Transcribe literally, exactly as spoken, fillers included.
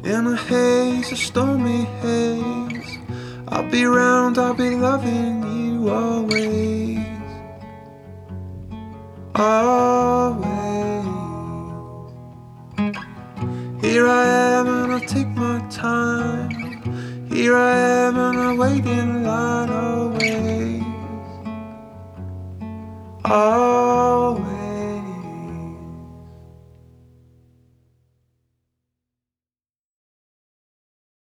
In a haze, a stormy haze. I'll be round, I'll be loving you always. Always. Here I am and I take my time. Here I am and I wait in